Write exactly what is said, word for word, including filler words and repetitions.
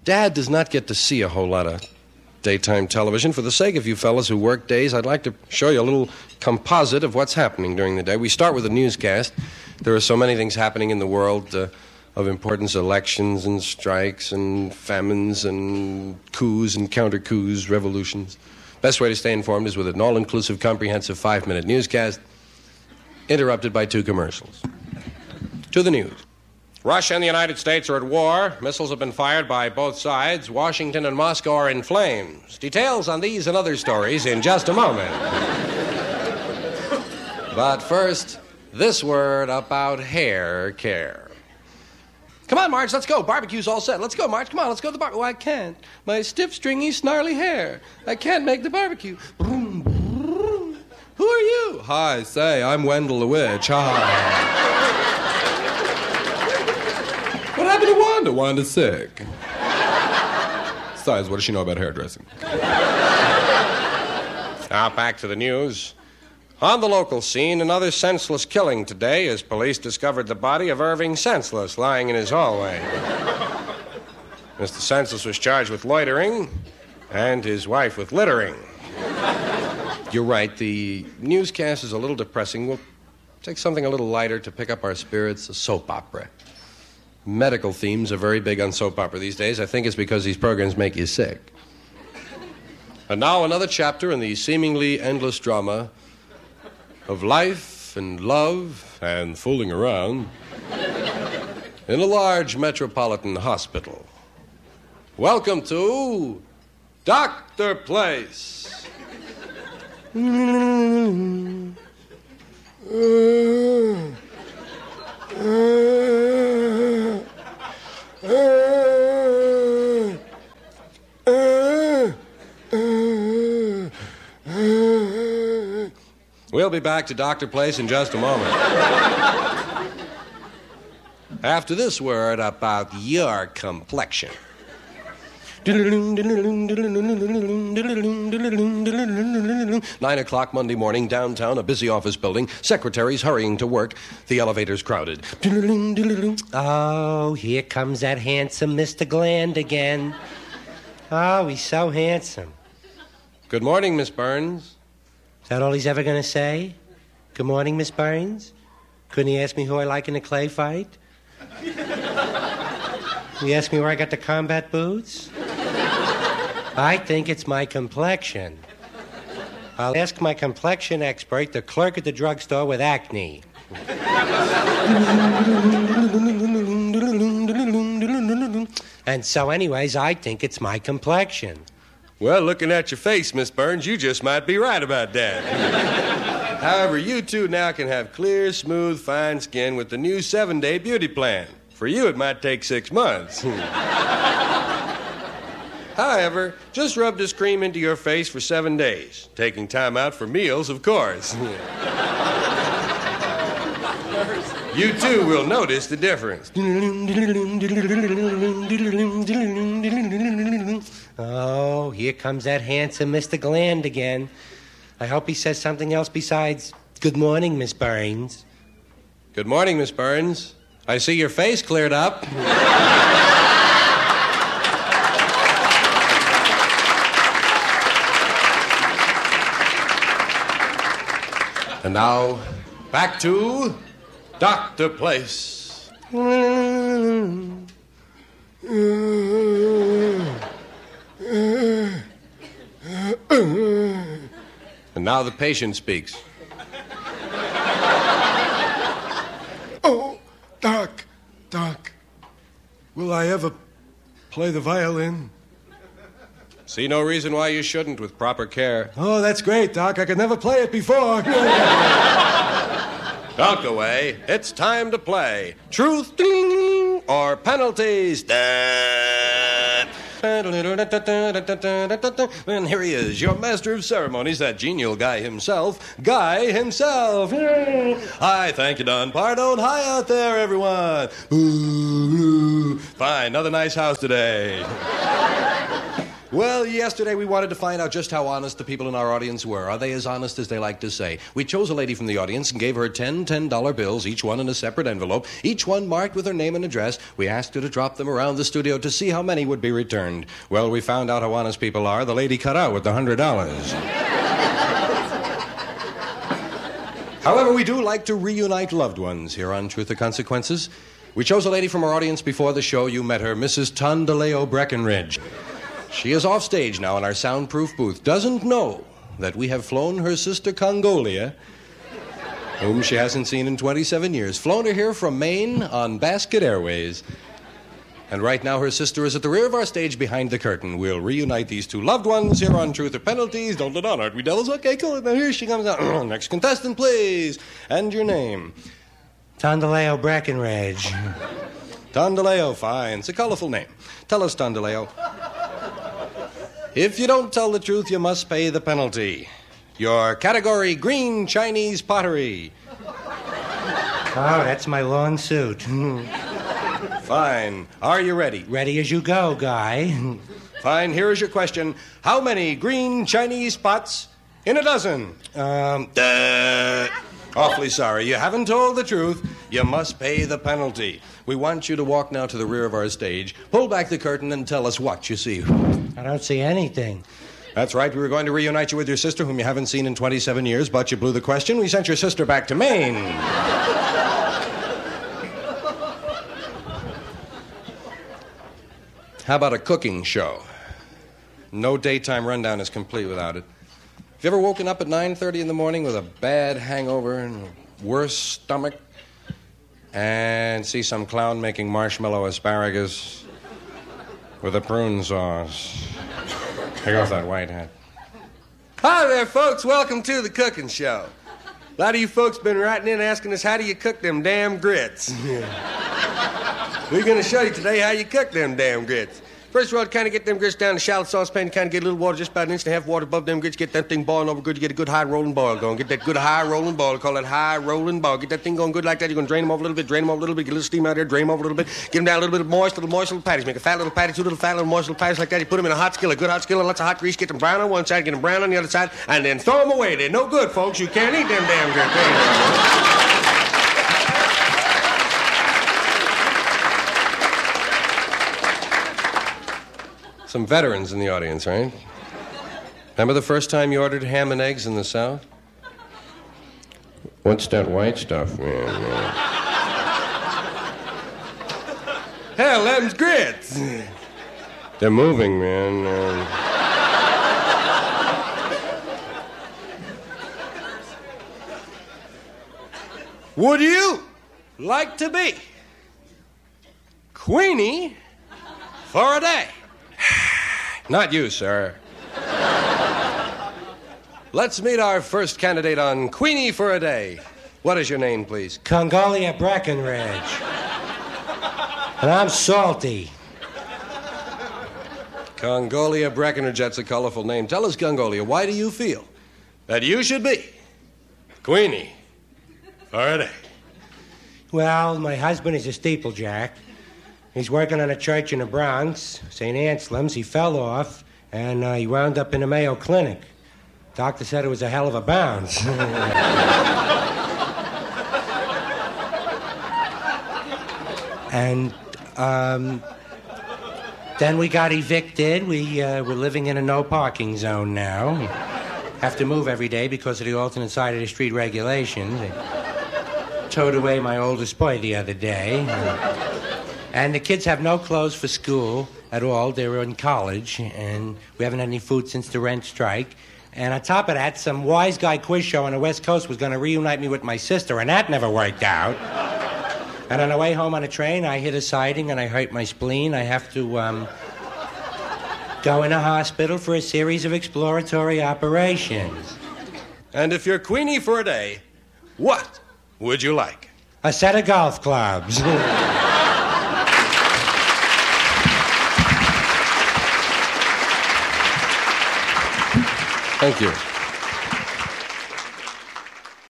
Dad does not get to see a whole lot of daytime television. For the sake of you fellas who work days, I'd like to show you a little composite of what's happening during the day. We start with the newscast. There are so many things happening in the world uh, of importance, elections and strikes and famines and coups and counter-coups, revolutions. Best way to stay informed is with an all-inclusive, comprehensive five-minute newscast, interrupted by two commercials. To the news. Russia and the United States are at war. Missiles have been fired by both sides. Washington and Moscow are in flames. Details on these and other stories in just a moment. But first, this word about hair care. Come on, Marge, let's go. Barbecue's all set. Let's go, Marge. Come on, let's go to the barbecue. Oh, I can't. My stiff, stringy, snarly hair. I can't make the barbecue. Broom, broom. Who are you? Hi, say, I'm Wendell the Witch. Hi. What happened to Wanda? Wanda's sick. Besides, what does she know about hairdressing? Now, back to the news. On the local scene, another senseless killing today as police discovered the body of Irving Senseless lying in his hallway. Mister Senseless was charged with loitering and his wife with littering. You're right, the newscast is a little depressing. We'll take something a little lighter to pick up our spirits, a soap opera. Medical themes are very big on soap opera these days. I think it's because these programs make you sick. And now another chapter in the seemingly endless drama of life and love and fooling around in a large metropolitan hospital. Welcome to Doctor Place. Mm. Uh. Uh, uh, uh, uh, uh. We'll be back to Doctor Place in just a moment. After this word about your complexion. Nine o'clock Monday morning, downtown, a busy office building. Secretaries hurrying to work. The elevator's crowded. Oh, here comes that handsome Mister Gland again. Oh, he's so handsome. Good morning, Miss Burns. Is that all he's ever going to say? Good morning, Miss Burns. Couldn't he ask me who I like in a clay fight? He asked me where I got the combat boots. I think it's my complexion. I'll ask my complexion expert, the clerk at the drugstore with acne. And so anyways, I think it's my complexion. Well, looking at your face, Miss Burns, you just might be right about that. However, you two now can have clear, smooth, fine skin with the new seven-day beauty plan. For you, it might take six months. However, just rub this cream into your face for seven days, taking time out for meals, of course. You too will notice the difference. Oh, here comes that handsome Mister Gland again. I hope he says something else besides, good morning, Miss Burns. Good morning, Miss Burns. I see your face cleared up. And now, back to Doctor Place. And now the patient speaks. Oh, Doc, Doc, will I ever play the violin? See no reason why you shouldn't with proper care. Oh, that's great, Doc. I could never play it before. Don't go away. It's time to play. Truth or penalties. And here he is, your master of ceremonies, that genial guy himself, Guy himself. Hi, thank you, Don Pardo. Hi out there, everyone. Ooh, fine, another nice house today. Well, yesterday we wanted to find out just how honest the people in our audience were. Are they as honest as they like to say? We chose a lady from the audience and gave her ten ten-dollar bills, each one in a separate envelope, each one marked with her name and address. We asked her to drop them around the studio to see how many would be returned. Well, we found out how honest people are. The lady cut out with the one hundred dollars. However, we do like to reunite loved ones here on Truth or Consequences. We chose a lady from our audience before the show. You met her, Missus Tondaleo Breckenridge. She is off stage now in our soundproof booth. Doesn't know that we have flown her sister Congolia, whom she hasn't seen in twenty-seven years. Flown her here from Maine on Basket Airways. And right now her sister is at the rear of our stage behind the curtain. We'll reunite these two loved ones here on Truth or Penalties. Don't let on, aren't we, devils? Okay, cool. Now here she comes out. Next contestant, please. And your name? Tondaleo Breckenridge. Tondaleo, fine. It's a colorful name. Tell us, Tondaleo. If you don't tell the truth, you must pay the penalty. Your category, green Chinese pottery. Oh, that's my lawn suit. Fine. Are you ready? Ready as you go, Guy. Fine. Here is your question. How many green Chinese pots in a dozen? Um, Duh. Awfully sorry. You haven't told the truth. You must pay the penalty. We want you to walk now to the rear of our stage, pull back the curtain, and tell us what you see. I don't see anything. That's right. We were going to reunite you with your sister, whom you haven't seen in twenty-seven years, but you blew the question. We sent your sister back to Maine. How about a cooking show? No daytime rundown is complete without it. Have you ever woken up at nine thirty in the morning with a bad hangover and a worse stomach and see some clown making marshmallow asparagus with a prune sauce? Take off that white hat. Hi there, folks. Welcome to the cooking show. A lot of you folks been writing in asking us, how do you cook them damn grits? We're going to show you today how you cook them damn grits. First of all, to kind of get them grits down in a shallow saucepan, kind of get a little water, just about an inch and a half water above them grits, get that thing boiling over good, you get a good high rolling boil going. Get that good high rolling boil, call it high rolling boil. Get that thing going good like that. You're going to drain them off a little bit, drain them off a little bit, get a little steam out there, drain them off a little bit, get them down a little bit of moist, little moist little patties. Make a fat little patty, two little fat little moist little patties like that. You put them in a hot skillet, good hot skillet, lots of hot grease, get them brown on one side, get them brown on the other side, and then throw them away. They're no good, folks. You can't eat them damn grits. Some veterans in the audience, right? Remember the first time you ordered ham and eggs in the South? What's that white stuff, man? man? Hell, them's grits. They're moving, man. Uh... Would you like to be Queenie for a day? Not you, sir. Let's meet our first candidate on Queenie for a Day. What is your name, please? Congolia Breckenridge. And I'm salty. Congolia Breckenridge, that's a colorful name. Tell us, Congolia, why do you feel that you should be Queenie for a day? Well, my husband is a steeplejack. He's working on a church in the Bronx, Saint Anselm's. He fell off, and uh, he wound up in a Mayo Clinic. Doctor said it was a hell of a bounce. And um, then we got evicted. We uh, were living in a no parking zone now. Have to move every day because of the alternate side of the street regulations. They towed away my oldest boy the other day. And the kids have no clothes for school at all. They were in college, and we haven't had any food since the rent strike. And on top of that, some wise guy quiz show on the West Coast was going to reunite me with my sister, and that never worked out. And on the way home on the train, I hit a siding, and I hurt my spleen. I have to um, go in a hospital for a series of exploratory operations. And if you're Queenie for a day, what would you like? A set of golf clubs. Thank you.